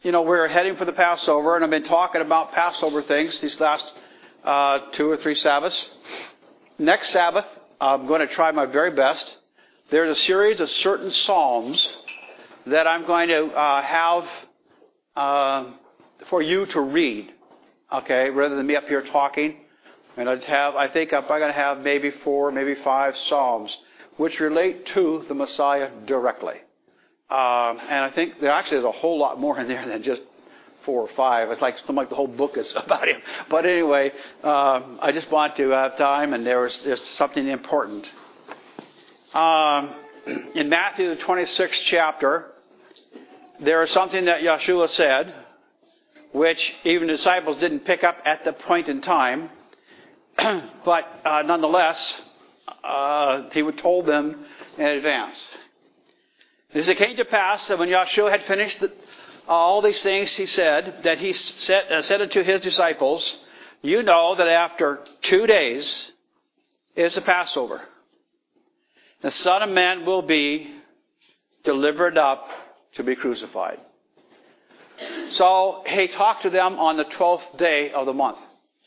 we're heading for the Passover, and I've been talking about Passover things these last 2 or 3 Sabbaths. Next Sabbath, I'm going to try my very best. There's a series of certain Psalms that I'm going to have for you to read, okay, rather than me up here talking. And I think I'm going to have maybe 4, maybe 5 Psalms which relate to the Messiah directly. And I think there's a whole lot more in there than just 4 or 5. It's like the whole book is about him. But anyway, I just want to have time, and there's something important. In Matthew, the 26th chapter, there is something that Yeshua said, which even the disciples didn't pick up at the point in time. But nonetheless, he told them in advance. As it came to pass that when Yeshua had finished all these things, he said unto his disciples, you know that after 2 days is the Passover. The Son of Man will be delivered up to be crucified. So he talked to them on the 12th day of the month.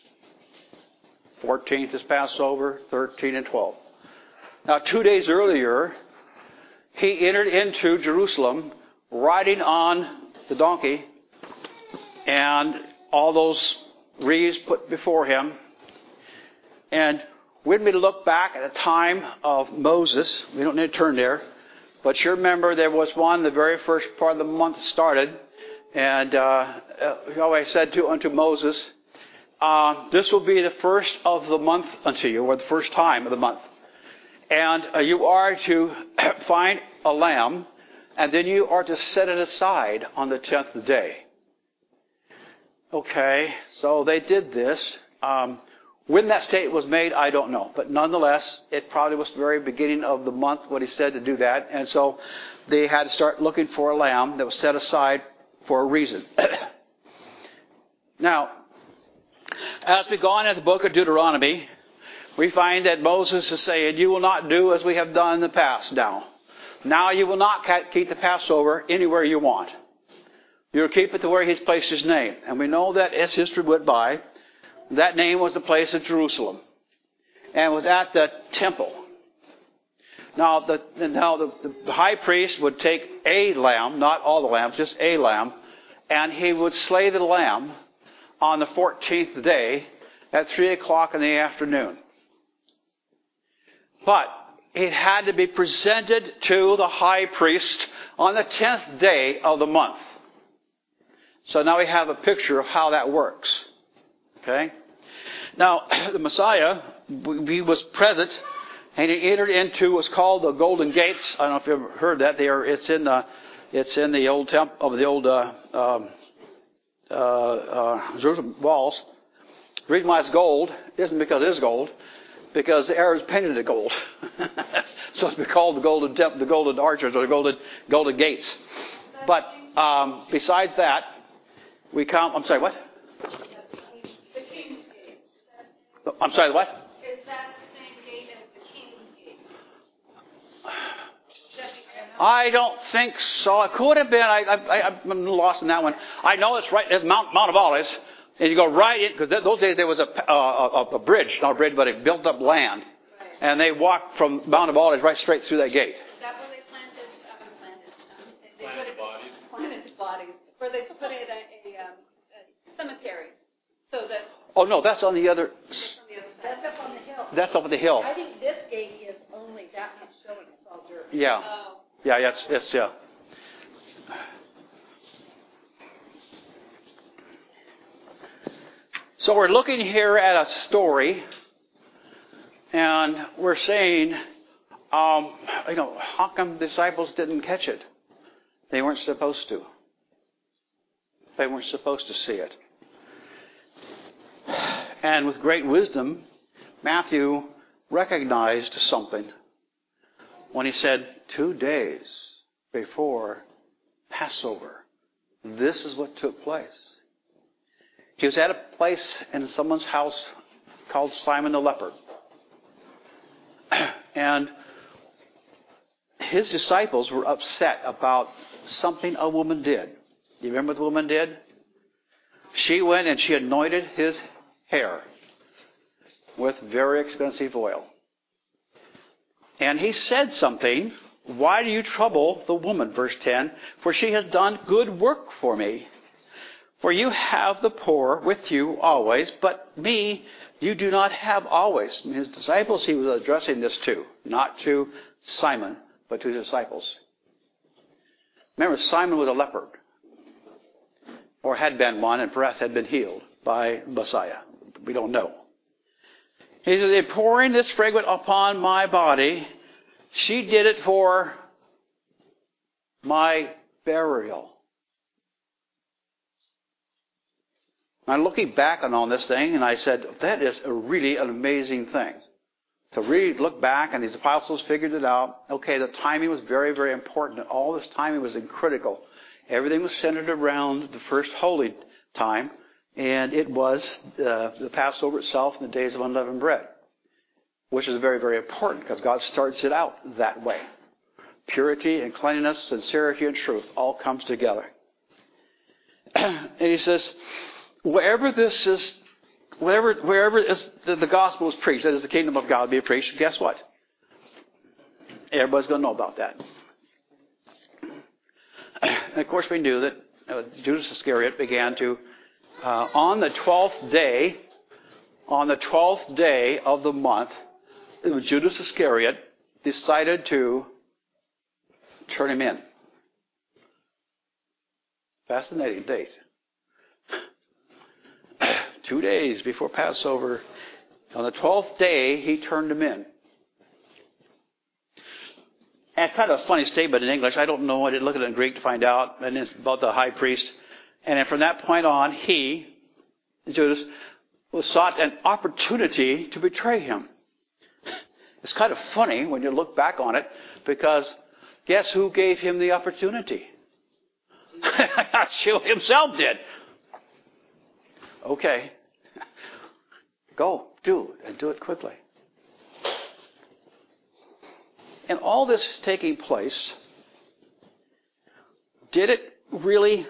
14th is Passover, 13 and 12. Now 2 days earlier, he entered into Jerusalem riding on the donkey and all those wreaths put before him. And when we look back at the time of Moses, we don't need to turn there, but you remember there was one, the very first part of the month started, and Yahweh said unto Moses, this will be the first of the month unto you, or the first time of the month. And you are to find a lamb, and then you are to set it aside on the 10th day. Okay, so they did this. When that statement was made, I don't know. But nonetheless, it probably was the very beginning of the month when he said to do that. And so they had to start looking for a lamb that was set aside for a reason. Now, as we go on in the book of Deuteronomy, we find that Moses is saying, you will not do as we have done in the past now. Now you will not keep the Passover anywhere you want. You'll keep it to where he's placed his name. And we know that as history went by, that name was the place of Jerusalem. And was at the temple. Now the high priest would take a lamb, not all the lambs, just a lamb, and he would slay the lamb on the 14th day at 3 o'clock in the afternoon. But it had to be presented to the high priest on the 10th day of the month. So now we have a picture of how that works. Okay? Now, the Messiah, he was present, and he entered into what's called the Golden Gates. I don't know if you've ever heard that. It's in the old temple of the old Jerusalem walls. The reason why it's gold isn't because it is gold, because the Arabs painted it gold. So it's been called the golden temple, the golden arches, or the golden gates. But besides that, we come. I'm sorry, what? The King's Gate. I'm sorry, what? Is that the same gate as the King's Gate? I don't think so. It could have been. I'm lost in that one. I know it's right at Mount of Olives. And you go right in, because those days there was a bridge, not a bridge, but a built-up land. Right. And they walked from Mount of Olives right straight through that gate. Is that where they planted bodies? Planted bodies. Where they put it a cemetery. So that... Oh, no, that's on the other... That's up on the hill. That's up on the hill. I think this gate is only that much showing. It's all dirt. Yeah. Oh. Yeah, it's yeah. So we're looking here at a story, and we're saying, how come the disciples didn't catch it? They weren't supposed to. They weren't supposed to see it. And with great wisdom, Matthew recognized something when he said, 2 days before Passover, this is what took place. He was at a place in someone's house called Simon the leper. And his disciples were upset about something a woman did. You remember what the woman did? She went and she anointed his hair with very expensive oil. And he said something, why do you trouble the woman? Verse 10, for she has done good work for me. For you have the poor with you always, but me you do not have always. And his disciples he was addressing this to, not to Simon, but to the disciples. Remember, Simon was a leper, or had been one, and perhaps had been healed by Messiah. We don't know. He says, in pouring this fragrance upon my body, she did it for my burial. I'm looking back on this thing, and I said, that is really an amazing thing. To really look back, and these apostles figured it out. Okay, the timing was very, very important. And all this timing was critical. Everything was centered around the first holy time, and it was the Passover itself and the days of unleavened bread, which is very, very important because God starts it out that way. Purity and cleanliness, sincerity and truth all comes together. And he says, wherever the gospel is preached, that is the kingdom of God be preached, guess what? Everybody's going to know about that. And of course we knew that Judas Iscariot began to, on the 12th day of the month, Judas Iscariot decided to turn him in. Fascinating date. 2 days before Passover, on the 12th day, he turned him in. And kind of a funny statement in English. I don't know. I didn't look at it in Greek to find out. And it's about the high priest. And then from that point on, Judas, was sought an opportunity to betray him. It's kind of funny when you look back on it, because guess who gave him the opportunity? Yeshua himself did. Okay. Go, do it, and do it quickly. And all this is taking place. Did it really?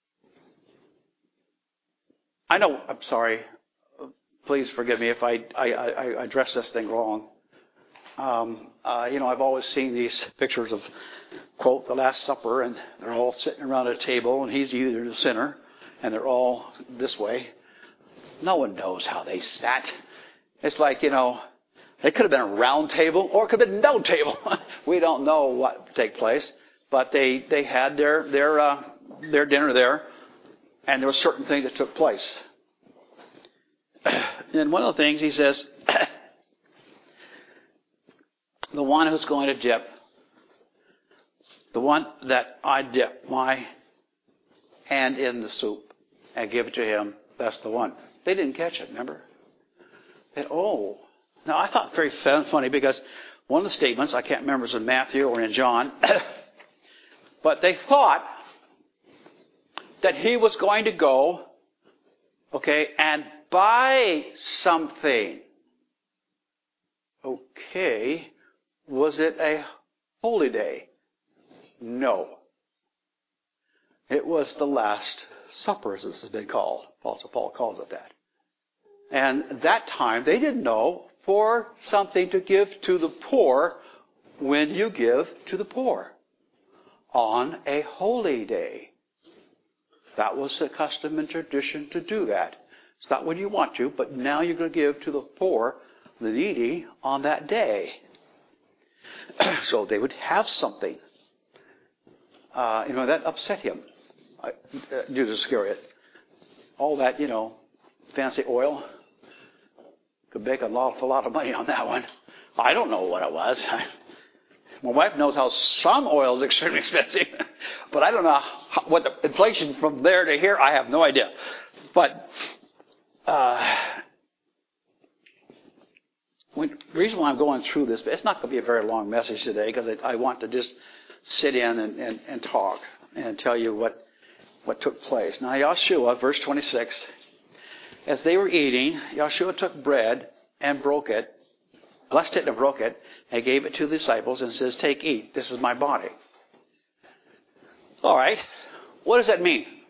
I know, I'm sorry. Please forgive me if I address this thing wrong. I've always seen these pictures of, quote, the Last Supper, and they're all sitting around a table, and he's either the center, and they're all this way. No one knows how they sat. It's like, it could have been a round table, or it could have been no table. We don't know what would take place, but they had their dinner there, and there were certain things that took place. And one of the things he says, the one who's going to dip, the one that I dip my hand in the soup and give it to him, that's the one. They didn't catch it, remember? Now I thought very funny, because one of the statements, I can't remember if it was in Matthew or in John, but they thought that he was going to go, and buy something. Okay, was it a holy day? No. It was the Last Supper, as this has been called. Apostle Paul calls it that. And that time, they didn't know, for something to give to the poor when you give to the poor on a holy day. That was the custom and tradition to do that. It's not when you want to, but now you're going to give to the poor, the needy, on that day. So they would have something. That upset him, Judas Iscariot. All that, fancy oil. Could make a lot of money on that one. I don't know what it was. My wife knows how some oil is extremely expensive, but I don't know what the inflation from there to here. I have no idea. But the reason why I'm going through this, it's not going to be a very long message today, because I want to just sit in and talk and tell you what took place. Now, Yeshua, verse 26, as they were eating, Yeshua took bread and broke it, blessed it and broke it, and gave it to the disciples and says, take, eat, this is my body. All right, what does that mean?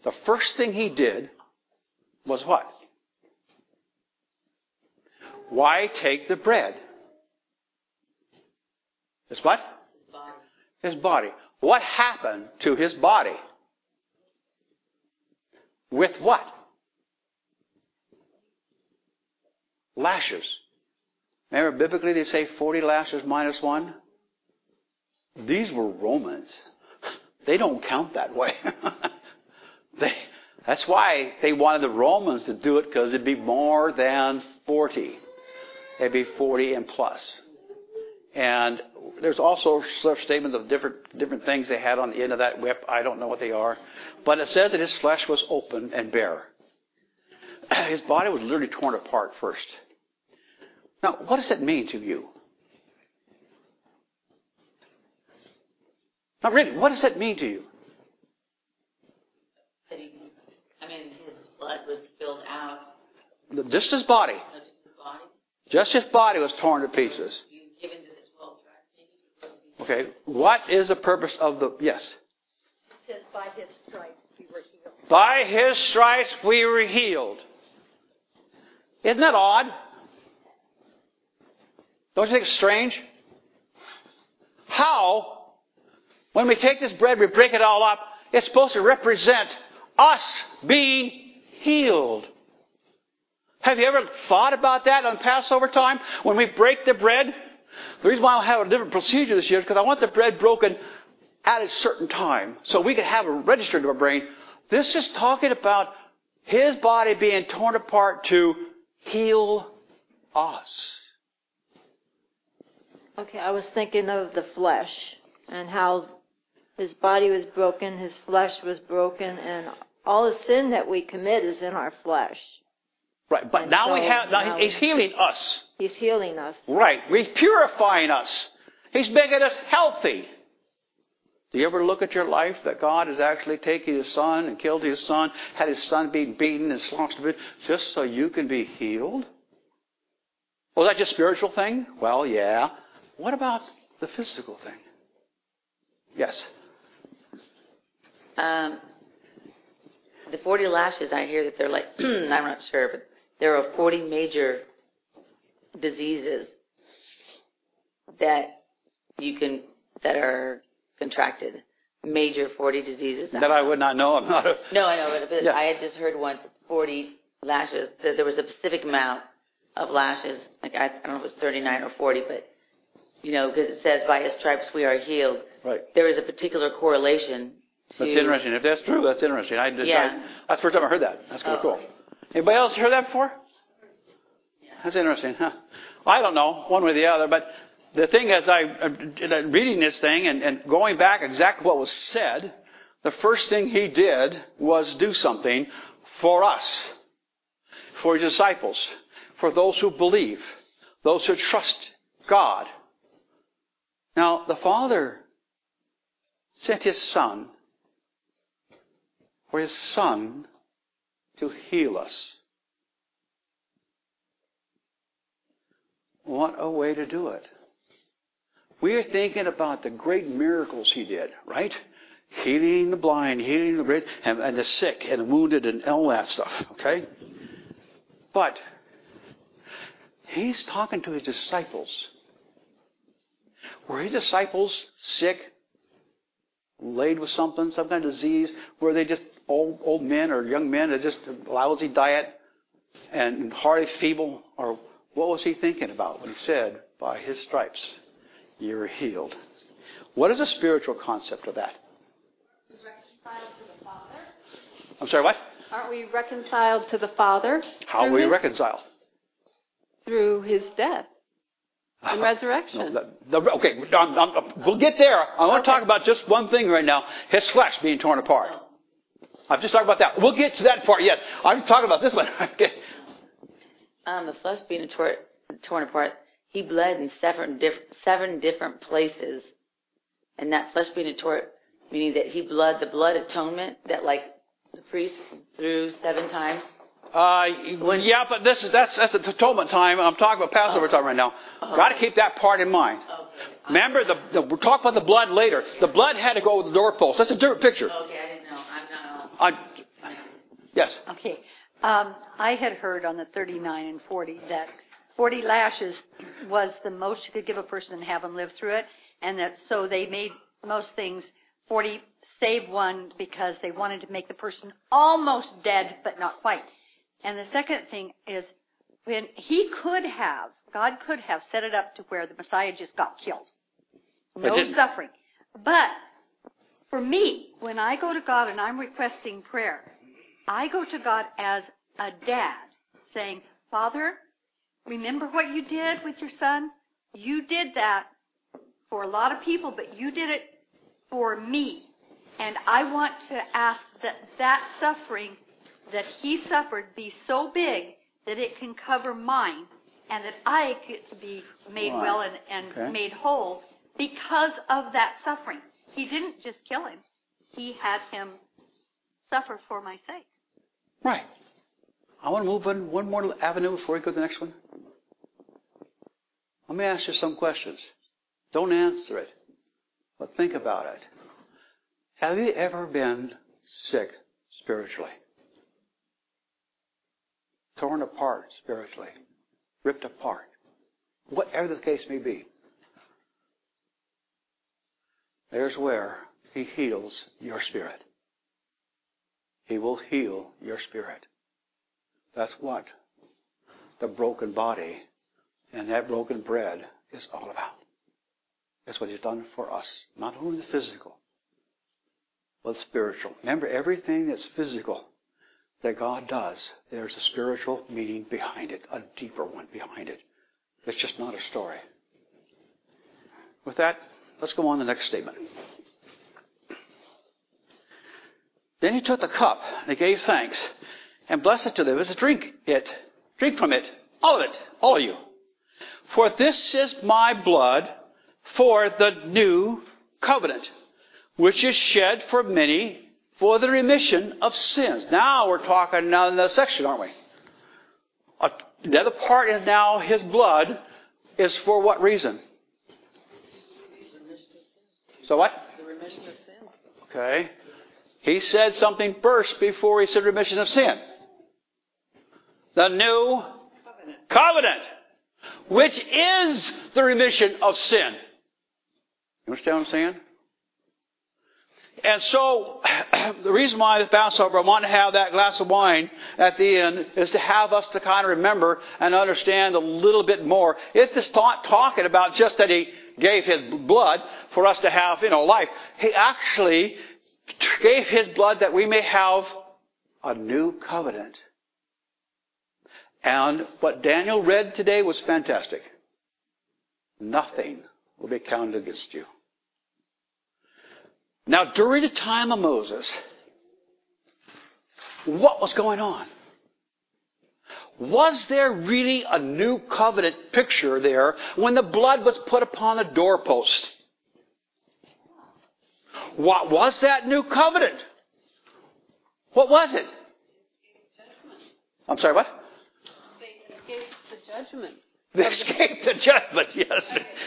the first thing he did was what? Why take the bread? His what? His body. What happened to his body? With what? Lashes. Remember, biblically they say 40 lashes minus 1? These were Romans. They don't count that way. That's why they wanted the Romans to do it, because it'd be more than 40. It'd be 40 and plus. And there's also sort of statements of different things they had on the end of that whip. I don't know what they are. But it says that his flesh was open and bare. His body was literally torn apart first. Now, what does that mean to you? Not really. What does that mean to you? His blood was spilled out. Just his body. Just his body? Just his body was torn to pieces. He was given to the 12 tribes. Okay. What is the purpose of the... Yes. It says, by his stripes we were healed. By his stripes we were healed. Isn't that odd? Don't you think it's strange? How, when we take this bread, we break it all up, it's supposed to represent us being healed. Have you ever thought about that on Passover time? When we break the bread? The reason why I'll have a different procedure this year is because I want the bread broken at a certain time, so we can have it registered in our brain. This is talking about his body being torn apart to heal us. Okay, I was thinking of the flesh and how his body was broken, his flesh was broken, and all the sin that we commit is in our flesh. Right, but now he's healing us. He's healing us. Right, he's purifying us. He's making us healthy. Do you ever look at your life that God is actually taking his son and killed his son, had his son being beaten and slaughtered to bits just so you can be healed? Was that just a spiritual thing? Well, yeah. What about the physical thing? Yes. The 40 lashes, I hear that they're like, I'm not sure, but there are 40 major diseases that are contracted. Major 40 diseases. That I would not know. I'm not a... No, I know, but Yeah. I had just heard once 40 lashes. There was a specific amount of lashes. Like I don't know if it was 39 or 40, but because it says by his stripes we are healed. Right. There is a particular correlation to... That's interesting. If that's true, that's interesting. That's the first time I heard that. That's kind of cool. Okay. Anybody else heard that before? That's interesting, huh? I don't know, one way or the other, but the thing is, I'm reading this thing and going back exactly what was said, the first thing he did was do something for us, for his disciples, for those who believe, those who trust God. Now, the Father sent his Son for his Son to heal us. What a way to do it. We are thinking about the great miracles he did, right? Healing the blind, healing the great, and the sick and the wounded and all that stuff, okay? But he's talking to his disciples. Were his disciples sick, laid with some kind of disease? Were they just old men or young men that just a lousy diet and hardly feeble? Or what was he thinking about when he said, by his stripes you're healed? What is the spiritual concept of that? Reconciled to the Father. I'm sorry, what? Aren't we reconciled to the Father? How are we reconciled? Through his death and resurrection. Okay, we'll get there. I want to talk about just one thing right now. His flesh being torn apart. I've just talked about that. We'll get to that part yet. I'm talking about this one. Okay. The flesh being torn apart, he bled in seven different places. And that flesh being torn, meaning that the blood atonement that like the priest threw 7 times. Yeah, but that's the atonement time. I'm talking about Passover time right now. Got to keep that part in mind. Okay. Remember, we'll talk about the blood later. The blood had to go with the doorpost. That's a different picture. Okay, I didn't know. I'm not. Yes. Okay. I had heard on the 39 and 40 that 40 lashes was the most you could give a person and have them live through it. And that so they made most things 40 save one because they wanted to make the person almost dead, but not quite. And the second thing is when God could have set it up to where the Messiah just got killed. No suffering. But for me, when I go to God and I'm requesting prayer, I go to God as a dad saying, Father, remember what you did with your son? You did that for a lot of people, but you did it for me. And I want to ask that suffering that he suffered be so big that it can cover mine and that I get to be made well and made whole because of that suffering. He didn't just kill him. He had him suffer for my sake. Right. I want to move on one more avenue before we go to the next one. Let me ask you some questions. Don't answer it, but think about it. Have you ever been sick spiritually? Torn apart spiritually? Ripped apart? Whatever the case may be. There's where he heals your spirit. He will heal your spirit. That's what the broken body and that broken bread is all about. That's what he's done for us. Not only the physical, but spiritual. Remember, everything that's physical that God does, there's a spiritual meaning behind it, a deeper one behind it. It's just not a story. With that, let's go on to the next statement. Then he took the cup and he gave thanks and blessed it to them. Drink from it, all of you. For this is my blood for the new covenant, which is shed for many for the remission of sins. Now we're talking in another section, aren't we? The other part is now his blood is for what reason? So what? The remission of sin. Okay. He said something first before he said remission of sin. The new covenant, which is the remission of sin. You understand what I'm saying? And so, the reason why the Passover, I want to have that glass of wine at the end, is to have us to kind of remember and understand a little bit more. It's just not talking about just that he gave his blood for us to have, life. He actually gave his blood that we may have a new covenant. And what Daniel read today was fantastic. Nothing will be counted against you. Now, during the time of Moses, what was going on? Was there really a new covenant picture there when the blood was put upon the doorpost? What was that new covenant? What was it? I'm sorry, what? They escaped the judgment. They escaped the judgment, yes.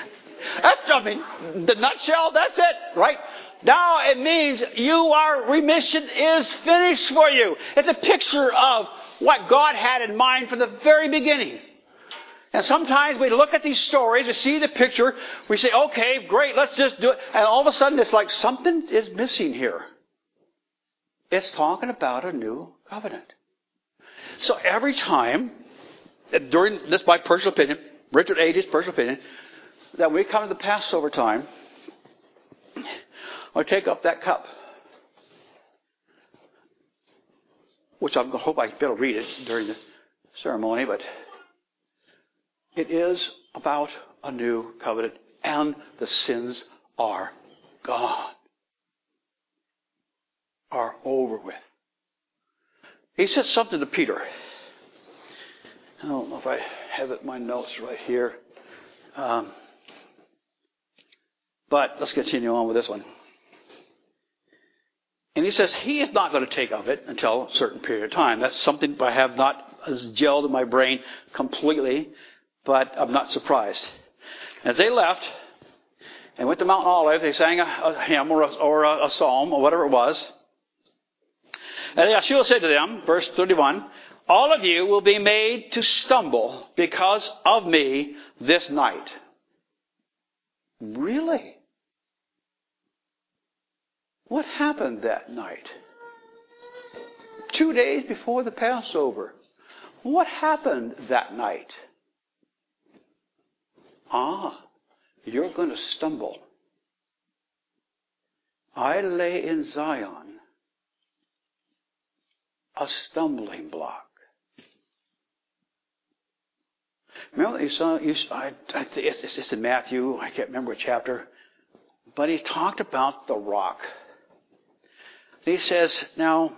The nutshell, that's it, right? Now it means remission is finished for you. It's a picture of what God had in mind from the very beginning. And sometimes we look at these stories, we see the picture, we say, okay, great, let's just do it. And all of a sudden it's like something is missing here. It's talking about a new covenant. So every time, during this, my personal opinion, Richard Age's personal opinion, that we come to the Passover time, I take up that cup, which I hope I can be able to read it during the ceremony, but it is about a new covenant, and the sins are gone, are over with. He said something to Peter. I don't know if I have it in my notes right here. But let's continue on with this one. And he says he is not going to take of it until a certain period of time. That's something I have not gelled in my brain completely, but I'm not surprised. As they left and went to Mount Olive, they sang a hymn or a psalm or whatever it was. And Yeshua said to them, verse 31, all of you will be made to stumble because of me this night. Really? What happened that night? 2 days before the Passover. What happened that night? You're going to stumble. I lay in Zion a stumbling block. Remember, it's in Matthew, I can't remember what chapter, but he talked about the rock. He says, now,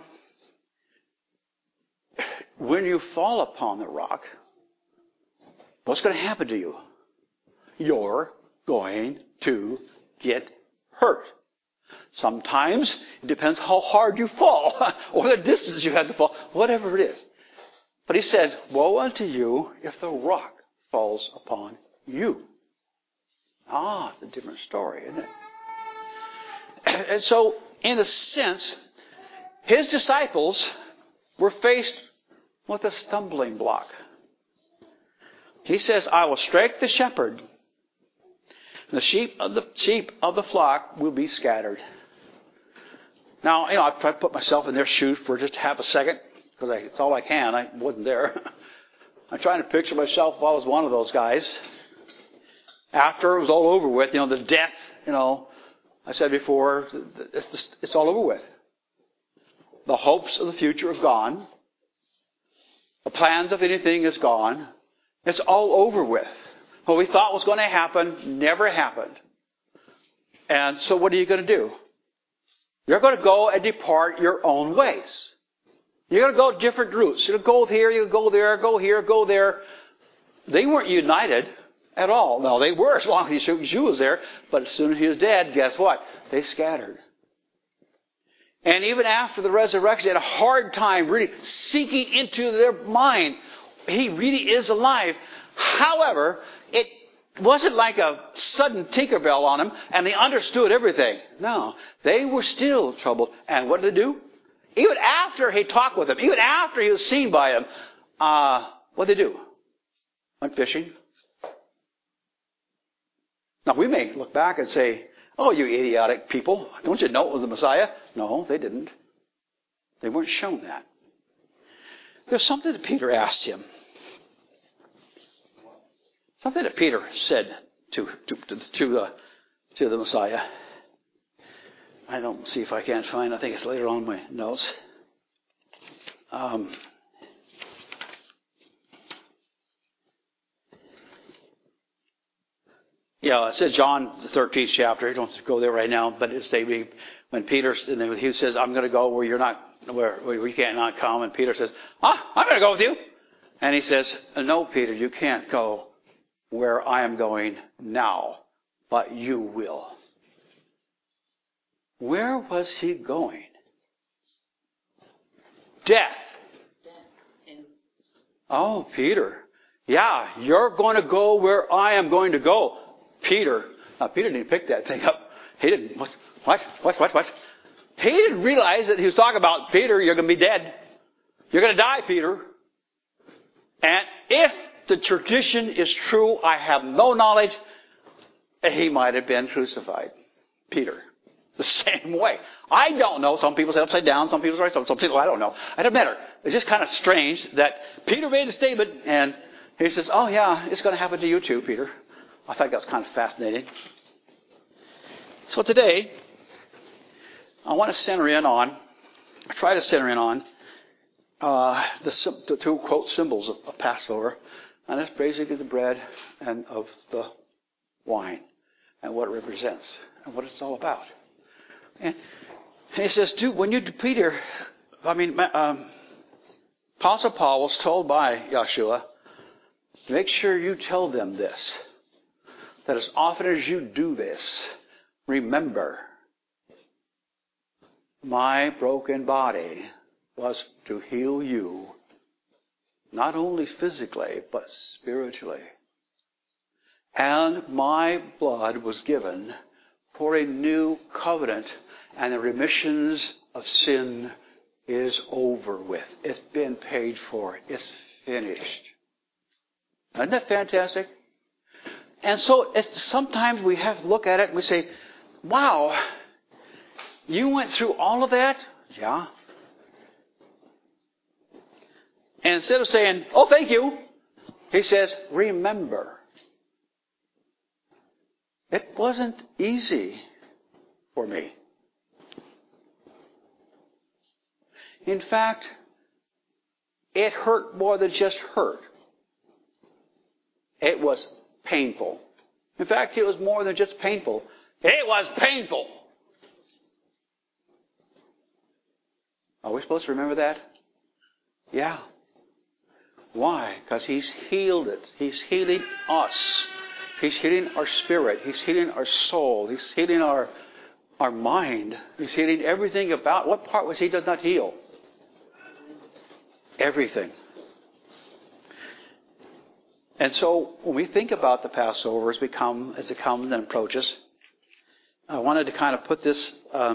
when you fall upon the rock, what's going to happen to you? You're going to get hurt. Sometimes it depends how hard you fall or the distance you have to fall, whatever it is. But he said, woe unto you if the rock falls upon you. It's a different story, isn't it? And so, in a sense, his disciples were faced with a stumbling block. He says, I will strike the shepherd. The sheep of the flock will be scattered. Now, I've tried to put myself in their shoes for just half a second, because it's all I can. I wasn't there. I'm trying to picture myself if I was one of those guys. After it was all over with, the death, I said before, it's all over with. The hopes of the future are gone. The plans of anything is gone. It's all over with. What we thought was going to happen never happened. And so what are you going to do? You're going to go and depart your own ways. You're going to go different routes. You're going to go here, you go there, go here, go there. They weren't united at all. No, they were as long as Yeshua was there. But as soon as he was dead, guess what? They scattered. And even after the resurrection, they had a hard time really sinking into their mind. He really is alive. However, it wasn't like a sudden Tinkerbell on them and they understood everything. No, they were still troubled. And what did they do? Even after he talked with them, even after he was seen by them, what did they do? Went fishing. Now, we may look back and say, oh, you idiotic people. Don't you know it was the Messiah? No, they didn't. They weren't shown that. There's something that Peter asked him. Something that Peter said to the Messiah. I don't see if I can't find. I think it's later on in my notes. It said John the 13th chapter. You don't have to go there right now, but it's when Peter he says, "I'm going to go where you're not, where you can't not come," and Peter says, I'm going to go with you. And he says, "No, Peter, you can't go where I am going now, but you will." Where was he going? Death. Oh, Peter. Yeah, you're going to go where I am going to go. Peter. Now, Peter didn't pick that thing up. He didn't. What? He didn't realize that he was talking about, Peter, you're going to be dead. You're going to die, Peter. And if the tradition is true, I have no knowledge, he might have been crucified. Peter. The same way. I don't know. Some people say upside down. Some people say right. Some people, I don't know. It doesn't matter. It's just kind of strange that Peter made a statement and he says, oh yeah, it's going to happen to you too, Peter. I thought that was kind of fascinating. So today, I want to try to center in on the two, quote, symbols of Passover. And that's basically the bread and of the wine and what it represents and what it's all about. And he says, Apostle Paul was told by Yeshua, make sure you tell them this, that as often as you do this, remember, my broken body was to heal you, not only physically, but spiritually. And my blood was given for a new covenant and the remissions of sin is over with. It's been paid for. It's finished. Isn't that fantastic? And so sometimes we have to look at it and we say, wow, you went through all of that? Yeah. And instead of saying, oh, thank you, he says, remember. It wasn't easy for me. In fact, it hurt more than just hurt. It was painful. In fact, it was more than just painful. It was painful. Are we supposed to remember that? Yeah. Why? Because He's healed it. He's healing us. He's healing our spirit. He's healing our soul. He's healing our mind. He's healing everything about. What part was He does not heal? Everything. And so when we think about the Passover as it comes and approaches, I wanted to kind of put this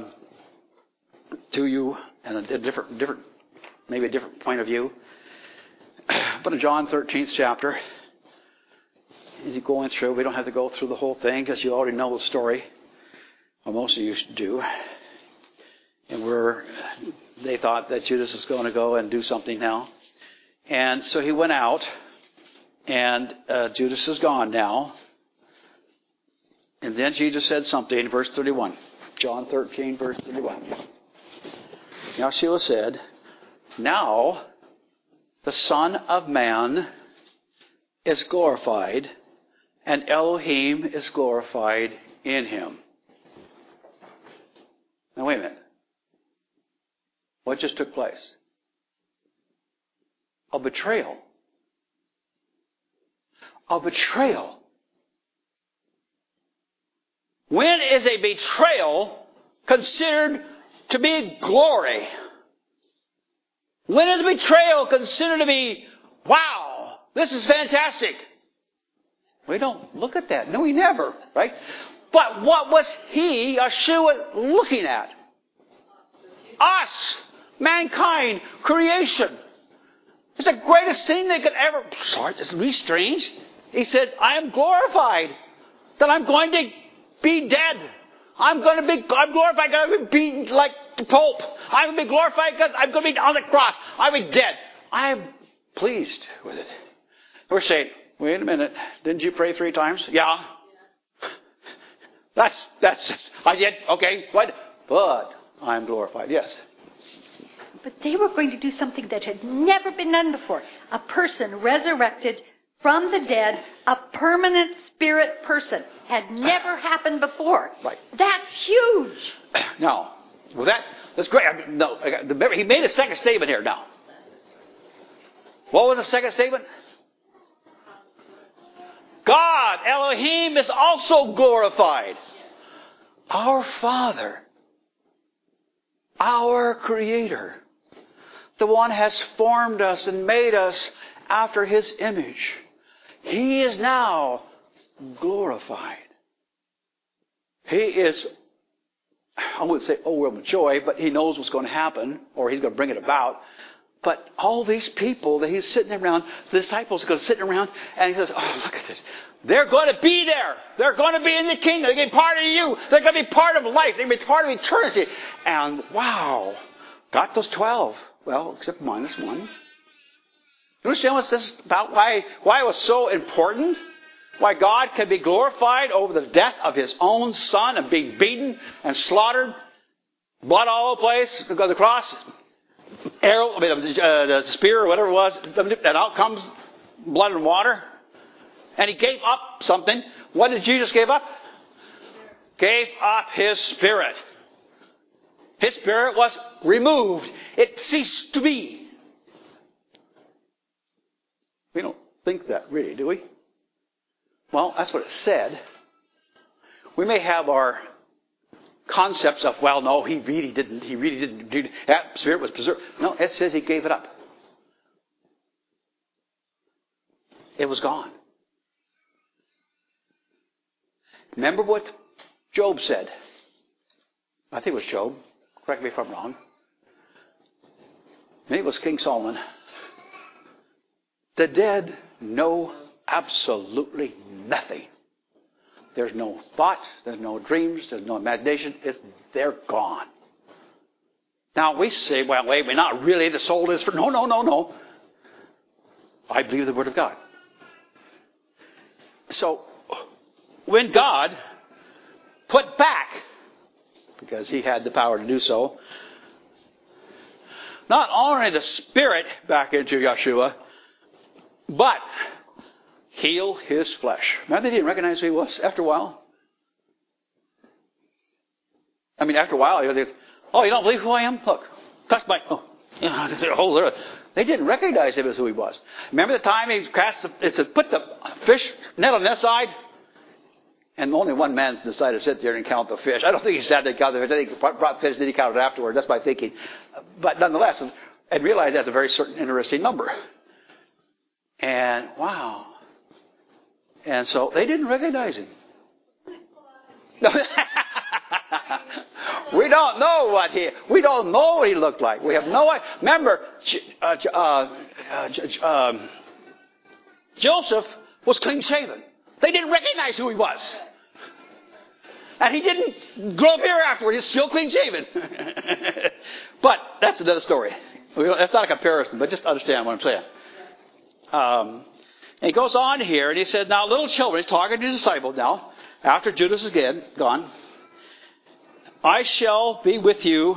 to you in a different, maybe a different point of view. But in John 13th chapter, as you're going through, we don't have to go through the whole thing because you already know the story. Well, most of you do. And they thought that Judas was going to go and do something now. And so he went out, and Judas is gone now. And then Jesus said something in verse 31. John 13, verse 31. Yeshua said, now the Son of Man is glorified, and Elohim is glorified in Him. Now wait a minute. What just took place? A betrayal. A betrayal. When is a betrayal considered to be glory? When is betrayal considered to be, wow, this is fantastic? We don't look at that. No, we never, right? But what was Yeshua, looking at? Us, mankind, creation. It's the greatest thing they could ever. Sorry, this is really strange. He says, I am glorified, that I'm going to be dead. I'm glorified because I'm going to be beaten like the Pope. I'm going to be glorified because I'm going to be on the cross. I'm going to be dead. I'm pleased with it. We're saying, wait a minute. Didn't you pray 3 times? Yeah. That's it. I did. Okay. What? But I'm glorified. Yes. But they were going to do something that had never been done before. A person resurrected from the dead, a permanent spirit person, had never happened before. Right. That's huge. No. Well, that's great. I mean, no, he made a second statement here now. What was the second statement? God, Elohim, is also glorified. Our Father, our Creator, the one has formed us and made us after His image. He is now glorified. He is, I wouldn't say overwhelmed with joy, but He knows what's going to happen, or He's going to bring it about. But all these people that He's sitting around, the disciples are going to sit around, and He says, oh, look at this. They're going to be there. They're going to be in the kingdom. They're going to be part of you. They're going to be part of life. They're going to be part of eternity. And wow, got those 12. Well, except minus 1. You understand what this is about? Why it was so important? Why God can be glorified over the death of His own Son and being beaten and slaughtered, blood all over the place, the cross, arrow, the spear or whatever it was, and out comes blood and water. And He gave up something. What did Jesus give up? Gave up His Spirit. His Spirit was removed. It ceased to be. We don't think that really, do we? Well, that's what it said. We may have our concepts of, well, no, He really didn't do that. Spirit was preserved. No, it says He gave it up. It was gone. Remember what Job said? I think it was Job. Correct me if I'm wrong. maybe it was King Solomon. The dead know absolutely nothing. There's no thought, there's no dreams, there's no imagination. They're gone. Now we say, well, wait, not really. The soul is for... No. I believe the Word of God. So, when God put back, because He had the power to do so, not only the Spirit back into Yeshua, but heal his flesh. Remember, they didn't recognize who he was after a while? I mean, after a while, you don't believe who I am? Look, touch my... They didn't recognize him as who he was. Remember the time he put the fish net on that side? And only one man decided to sit there and count the fish. I don't think he sat there and counted the fish. I think he brought fish, then he counted it afterwards. That's my thinking. But nonetheless, and realized that's a very certain interesting number. And wow. And so they didn't recognize him. We don't know what he looked like. We have no idea. Remember, Joseph was clean shaven. They didn't recognize who he was. And he didn't grow a beard afterward. He's still clean shaven. But that's another story. That's not a comparison, but just understand what I'm saying. And he goes on here and he says, now little children, he's talking to his disciples now, after Judas is gone, I shall be with you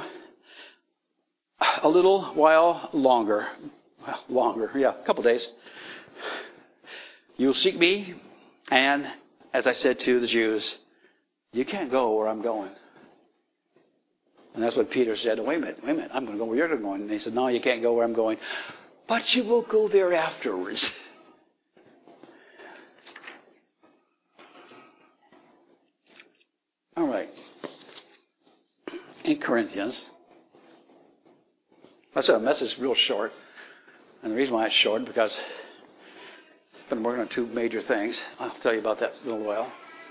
a little while longer. A couple days. You'll seek me, and as I said to the Jews, you can't go where I'm going. And that's what Peter said. Wait a minute, I'm going to go where you're going. And he said, no, you can't go where I'm going. But you will go there afterwards. All right. In Corinthians, I said a message is real short. And the reason why it's short is because I've been working on two major things. I'll tell you about that in a little while.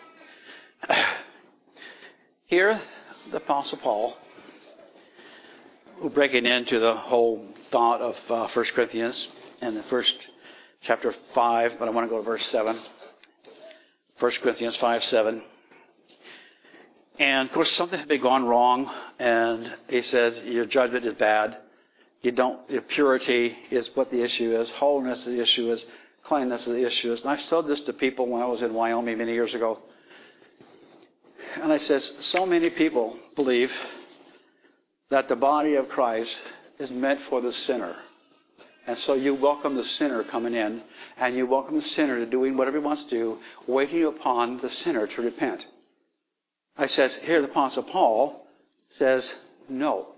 Here, the Apostle Paul, we're breaking into the whole thought of 1 Corinthians and the first chapter 5, but I want to go to verse 7. 1 Corinthians 5:7. And of course, something had been gone wrong, and he says your judgment is bad. Your purity is what the issue is. Holiness is the issue is. Cleanliness is the issue is. And I said this to people when I was in Wyoming many years ago. And I says, so many people believe that the body of Christ is meant for the sinner. And so you welcome the sinner coming in, and you welcome the sinner to doing whatever he wants to do, waiting upon the sinner to repent. I says, here the Apostle Paul says, no.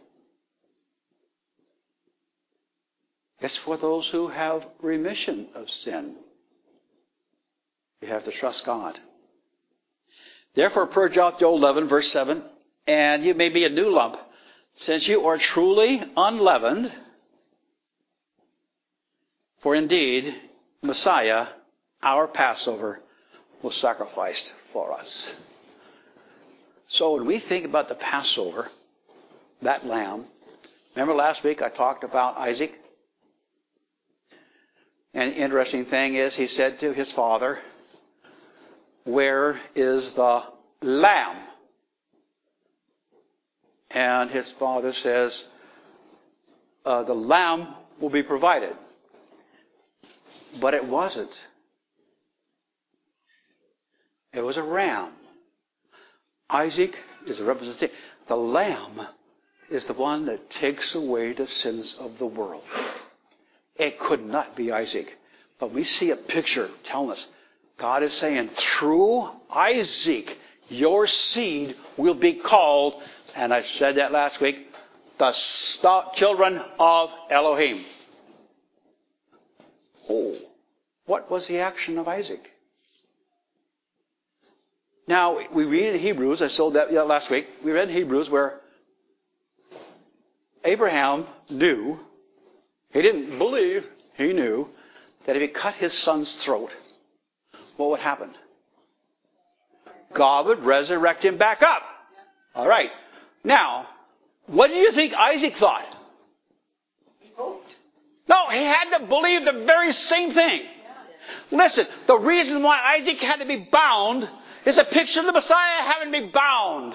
It's for those who have remission of sin. You have to trust God. Therefore, purge out the old leaven, verse 7, and you may be a new lump, since you are truly unleavened. For indeed, Messiah, our Passover, was sacrificed for us. So when we think about the Passover, that lamb, remember last week I talked about Isaac? And the interesting thing is he said to his father, where is the lamb? And his father says, the lamb will be provided. But it wasn't. It was a ram. Isaac is a representative. The lamb is the one that takes away the sins of the world. It could not be Isaac. But we see a picture telling us, God is saying, through Isaac, your seed will be called, and I said that last week, the children of Elohim. Oh, what was the action of Isaac? Now, we read in Hebrews, I told that last week, we read in Hebrews where Abraham knew, he didn't believe, he knew, that if he cut his son's throat, what would happen? God would resurrect him back up. All right. Now, what do you think Isaac thought? he had to believe the very same thing. Listen, the reason why Isaac had to be bound is a picture of the Messiah having to be bound.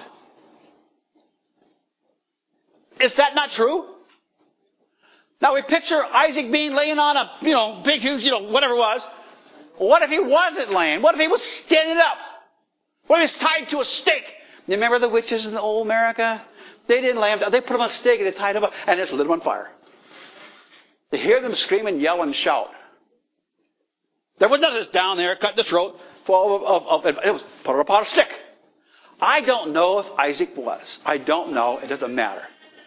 Is that not true? Now we picture Isaac being laying on a, big, huge, whatever it was. What if he wasn't laying? What if he was standing up? What if he was tied to a stake? You remember the witches in the old America? They didn't lay him down. They put him on a stake and they tied him up and just lit him on fire. To hear them scream and yell and shout. There was nothing down there, cut the throat, full of it was put upon a stick. I don't know if Isaac was. I don't know. It doesn't matter.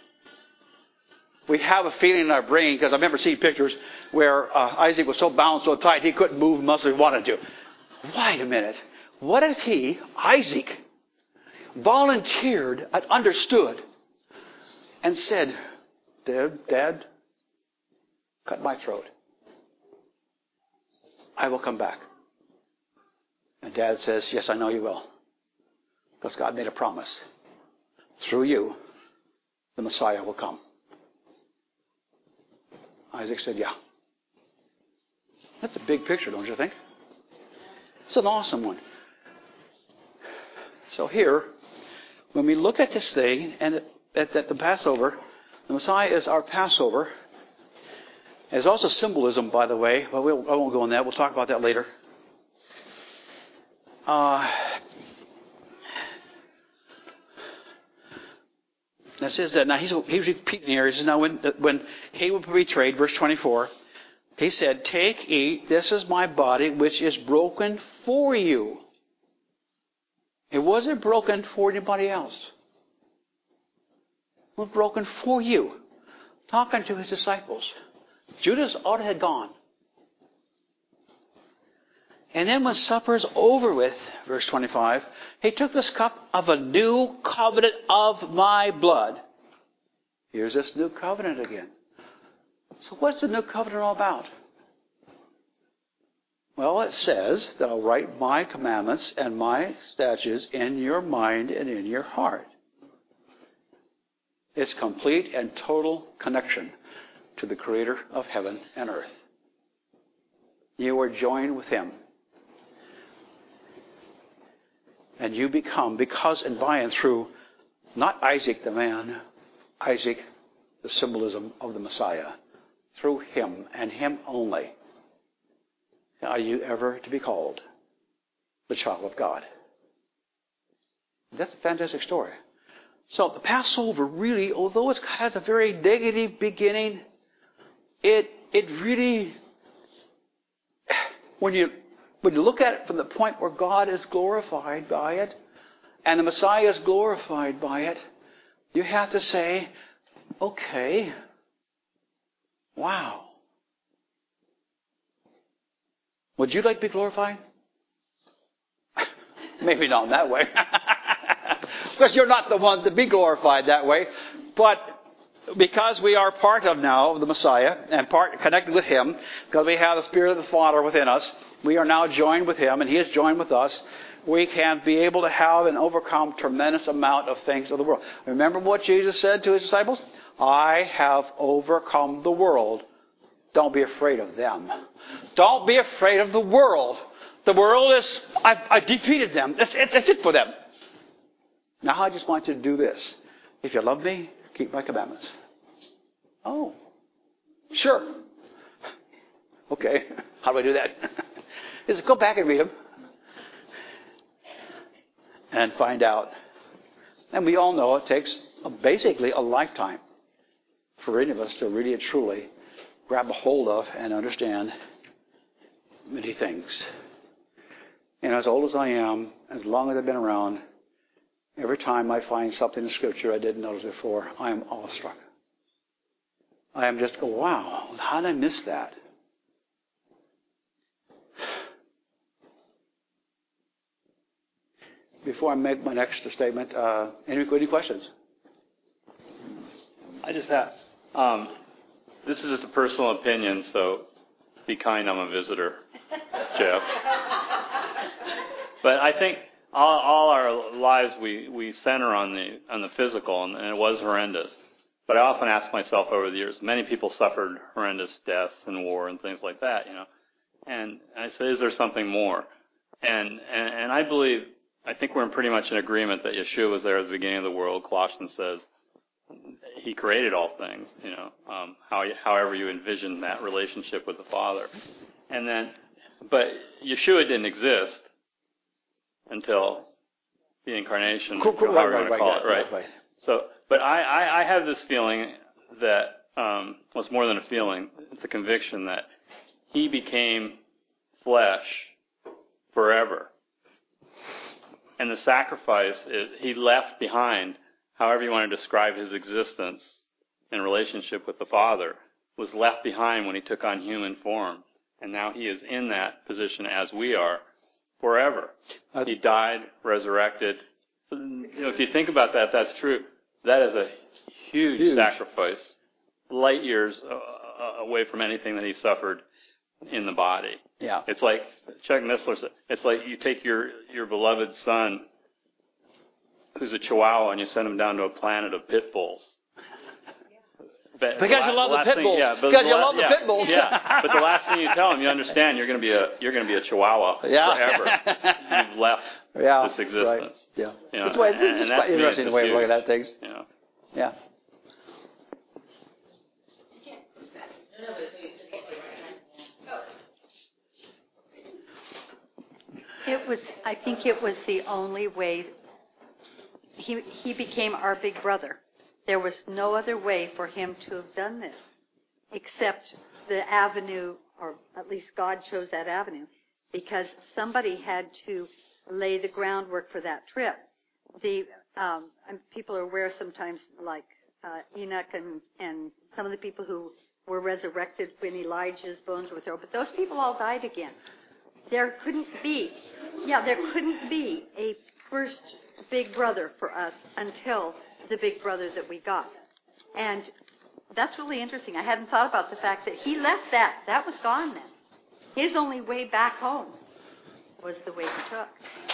We have a feeling in our brain, because I remember seeing pictures where Isaac was so bound, so tight, he couldn't move muscle he wanted to. Wait a minute. What if Isaac, volunteered, understood, and said, Dad, cut my throat. I will come back. And Dad says, yes, I know you will. Because God made a promise. Through you, the Messiah will come. Isaac said, yeah. That's a big picture, don't you think? It's an awesome one. So here, when we look at this thing, and at the Passover, the Messiah is our Passover. There's also symbolism, by the way, but I won't go on that. We'll talk about that later. It says that now he's repeating here. He says, now when he will be betrayed, verse 24, he said, take, eat, this is my body which is broken for you. It wasn't broken for anybody else. It was broken for you. Talking to his disciples. Judas already had gone. And then when supper is over with, verse 25, he took this cup of a new covenant of my blood. Here's this new covenant again. So what's the new covenant all about? Well, it says that I'll write my commandments and my statutes in your mind and in your heart. It's complete and total connection to the Creator of heaven and earth. You are joined with Him. And you become, because and by and through, not Isaac the man, Isaac the symbolism of the Messiah. Through him and him only are you ever to be called the child of God. That's a fantastic story. So the Passover really, although it has a very negative beginning, it really, when you look at it from the point where God is glorified by it, and the Messiah is glorified by it, you have to say, okay, wow. Would you like to be glorified? Maybe not in that way. Because you're not the one to be glorified that way. But because we are part of now the Messiah and part connected with Him, because we have the Spirit of the Father within us, we are now joined with Him and He is joined with us. We can be able to have and overcome tremendous amount of things of the world. Remember what Jesus said to His disciples? I have overcome the world. Don't be afraid of them. Don't be afraid of the world. The world is, I defeated them. That's it for them. Now I just want you to do this. If you love me, keep my commandments. Oh, sure. Okay, how do I do that? He said, go back and read them. And find out. And we all know it takes basically a lifetime for any of us to really and truly grab a hold of and understand many things. And as old as I am, as long as I've been around, every time I find something in Scripture I didn't notice before, I am awestruck. I am just, wow, how did I miss that? Before I make my next statement, any questions? I just have, this is just a personal opinion, so be kind, I'm a visitor, Jeff. But I think all our lives we center on the physical, and it was horrendous. But I often ask myself over the years, many people suffered horrendous deaths in war and things like that, And I say, is there something more? And I think we're pretty much in agreement that Yeshua was there at the beginning of the world. Colossians says he created all things, however you envision that relationship with the Father. But Yeshua didn't exist until the incarnation, however you want to call it, right? So, but I have this feeling that, it's more than a feeling, it's a conviction that he became flesh forever. And the sacrifice is he left behind, however you want to describe his existence in relationship with the Father, was left behind when he took on human form. And now he is in that position as we are forever. He died, resurrected. So, if you think about that, that's true. That is a huge sacrifice, light years away from anything that he suffered in the body. Yeah. It's like Chuck Missler said, it's like you take your beloved son, who's a Chihuahua, and you send him down to a planet of pit bulls. Because you love the pit bulls. Because you love the pit bulls. Yeah, but the last thing you tell him, you understand, you're going to be a Chihuahua forever. You've left this existence. Right. Yeah. That's why it's quite interesting the way of looking at things. Yeah. I think it was the only way he became our big brother. There was no other way for him to have done this except the avenue, or at least God chose that avenue, because somebody had to lay the groundwork for that trip. People are aware sometimes, like Enoch and some of the people who were resurrected when Elijah's bones were thrown, but those people all died again. There couldn't be a first big brother for us until the big brother that we got. And that's really interesting. I hadn't thought about the fact that he left that. That was gone then. His only way back home was the way he took.